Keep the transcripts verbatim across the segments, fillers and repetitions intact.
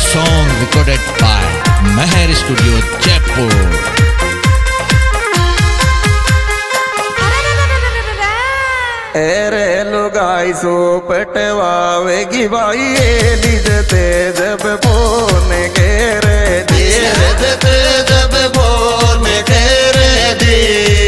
song recorded by Meher Studio, Jaipur. अरे लुगाई सो पटवावेगी भाई ये लिजते जब बोन के रे दी लिजते जब बोन के रे दी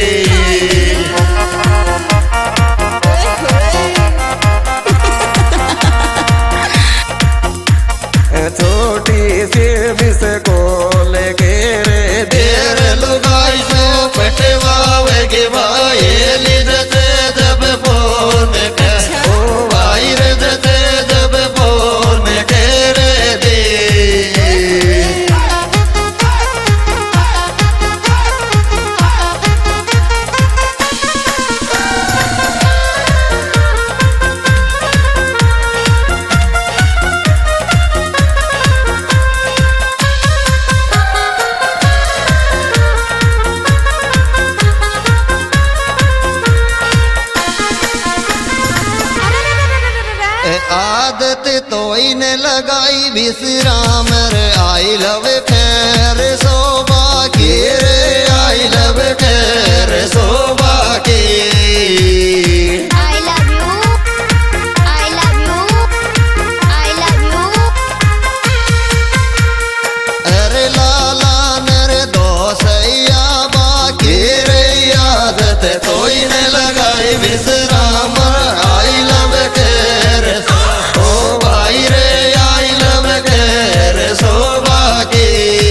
छोटी सी बिस को लेके रे देर लुगाई सो पटवावेगी भाई ये लिजते जब बोन के ओ भाई रे जते जब बोन के रे दी आदत तो इने लगाई विश्राम रे आई लव खैर सोबा की रे आई लव खैर सोबा की I love you, I love you, I love you. अरे लाला नरे दोसैया बाकी रे आदत तो इने लगाई विश्राम आई लव खैर ओ भाई रे आई लव खैर सोबा की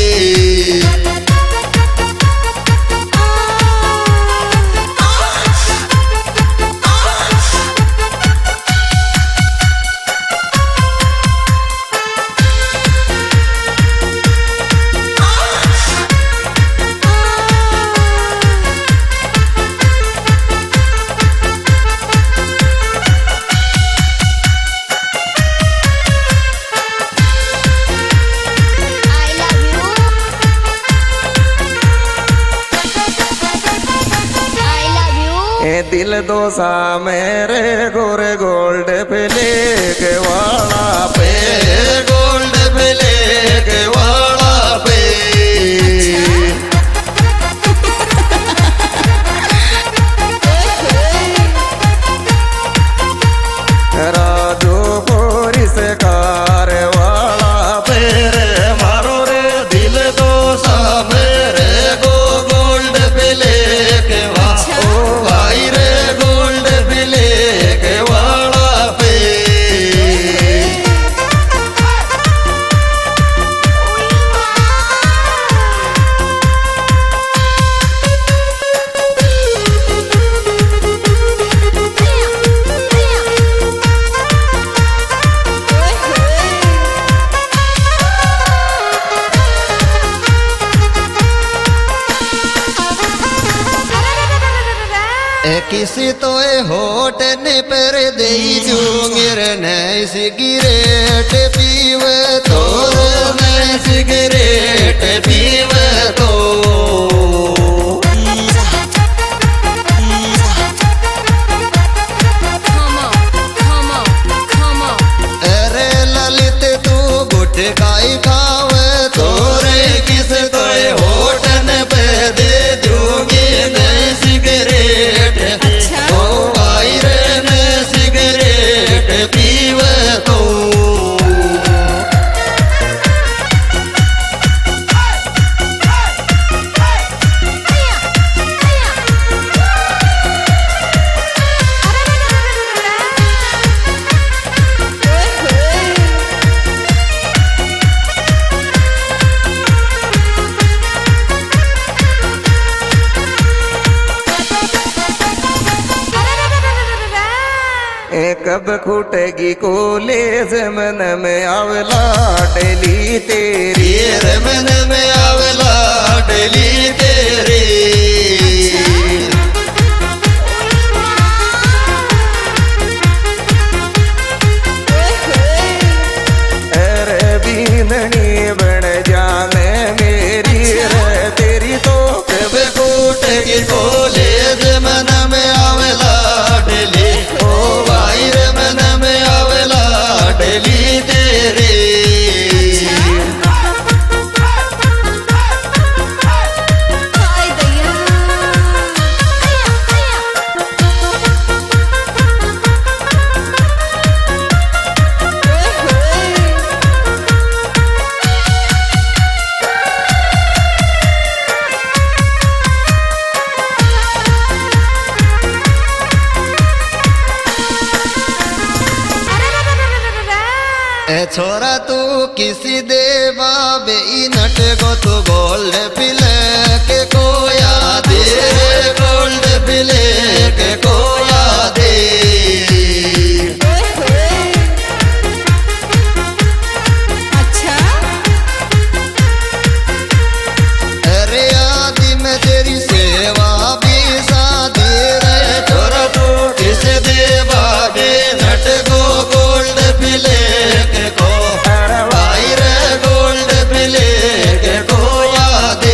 I love you. I love you. ए दिल दोसा मेरे गोरे गोल्ड प्ले के वाला पे गोल्ड प्ले के वाला पे राजू पोरिस कार वाला पे रे मारो रे दिल दोसा मेरे गो गोल्ड प्ले के वाला ओ भाई रे गोल्ड प्ले के वाला पे ए किसी तो ए होट ने पर दे जूंगिर ने सिगरेट पीवे तो ने सिगरेट पीवे तो Come on, come on, come on. अरे ललित तू गुटकाई खावे तो रे किस तो ए होट ने पे दे जूंगी ने सिगरेट ओ भाई रे ने सिगरेट पीवे तो ए कब खूटेगी कॉलेज मन में आवला डेली तेरी रे मन में आवला डेली तेरी अरे बीननी बन जाने मेरी रे तेरी तो कब खूटेगी कॉलेज मन में आवला डेली ओ भाई रे मन में आवला डेली तेरी छोरा तू किसी देवा बे नट गो तू गोल्ड पिले के कोया दे गोल्ड पिले के कोया दे अच्छा अरे आदि में तेरी सेवा भी सादी रे छोरा तू किस देवा बे नट गो गोल्ड पिले के को भाई रे गोल्ड पिले के कोया दे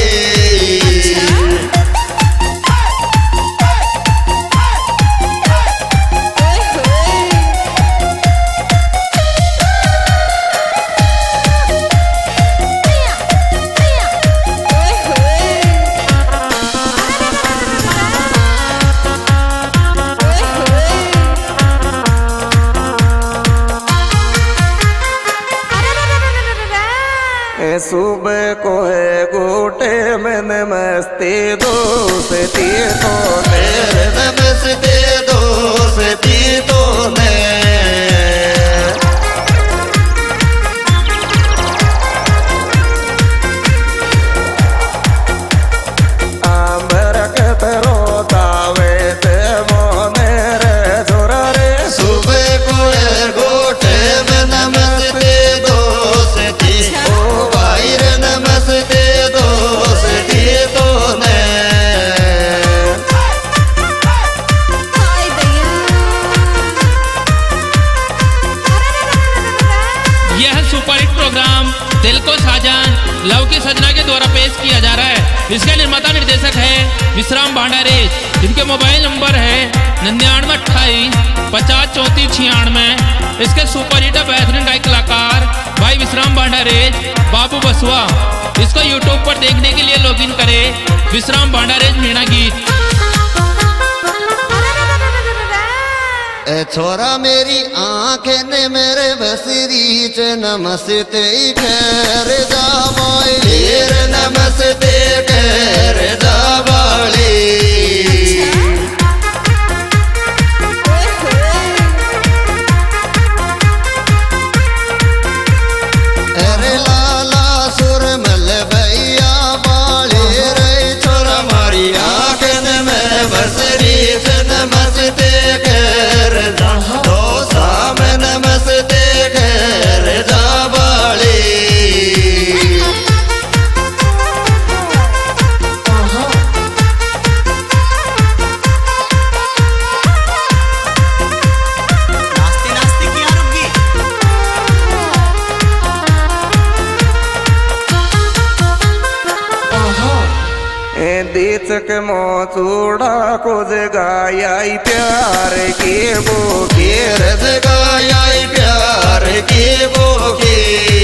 सुबह को है गोटे मैंने मस्ती दोस्ती तो मेरे नमस्ते दोस्ती तो ने आमर कतरो दावे ते मोने रे जोरा रे सुबह को है गोटे में नमस्ते दोस्ती नमस्ते दोस्ती तो ने यह सुपरहिट प्रोग्राम दिल को साजन लव की सजना के द्वारा पेश किया जा रहा है। इसके निर्माता निर्देशक है विश्राम भांडारेज, जिनके मोबाइल नंबर है निन्यानवे अट्ठाईस पचास चौंतीस छियानवे। इसके सुपरहिट बेहतरीन गायक कलाकार भाई विश्राम भांडारेज, बाबू बसुआ। इसको यूट्यूब पर देखने के लिए लॉगिन करें विश्राम भांडारेज मीणा गीत। ए छोरा मेरी आंखें ने मेरे बसरी च नमस्ते खैर जावाई ढेर नमस्ते खैर जावाली अरे लाला सुरमल भैया बाले रे छोरा मारी आंखें ने मैं बसरी च नमस्ते खैर दो साम नमस्ते खैर जावाली नास्ते नास्ते क्या रुकी दीचक मोचूड़ा को जगाई प्यार के वो घेर जगाई प्यार के वो घेर